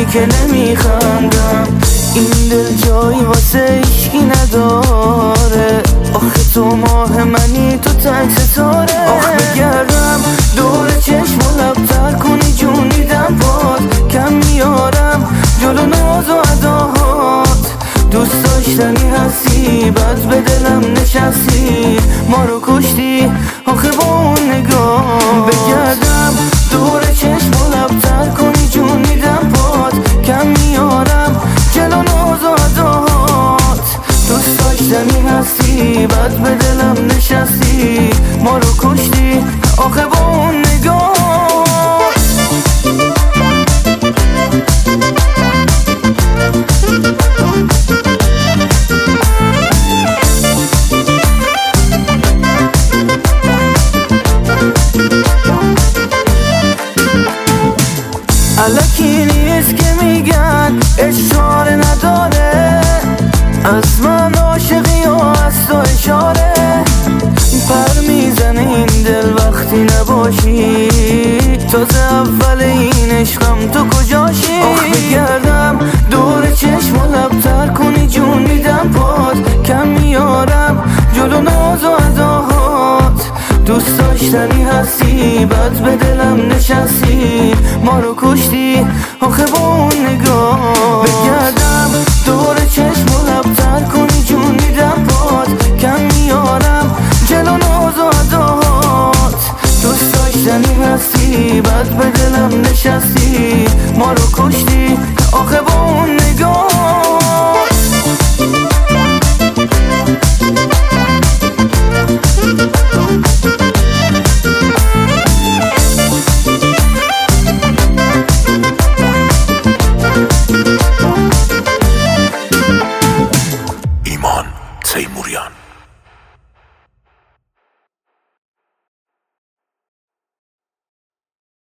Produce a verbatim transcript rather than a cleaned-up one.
میدونی که نمیخندم، این دل جایی واسه هیچکی نداره. آخه تو ماه منی، تو تک ستاره. آخه بگردم دور چشم و لبتر کنی جون میدم باد، کم میارم جلو ناز و اداهات. دوست داشتنی هستی، بد به دلم نشستی، ما رو کشتی آخه با اون نگاه. بگردم دور چشم و لبتر کنی جون میدم باد، کم میارم جلو ناز و اداهات. دوست داشتنی هستی، بد به دلم نشستی، ما رو کشتی آخه با اون نگاه. الکی نیست که میگن اشاره نداره، از من عاشقی و از تو اشاره. پر میزنه این دل وقتی نباشی، تازه اول این عشقم تو کجاشی. آخ بگردم دور چشم و لبتر کنی جون میدم پاد، کم میارم جلو ناز و اداهات. دوست داشتنی هستی، بد به دلم نشستی، ما رو کشتی آخه با اون نگاه. بگردم دور چشم و لبتر کنی جون میدم پاد، کم میارم جلو ناز و اداهات. دوست داشتنی هستی، بد به دلم نشستی، ما رو کشتی آخه با اون نگاه. ایمان تیموریان.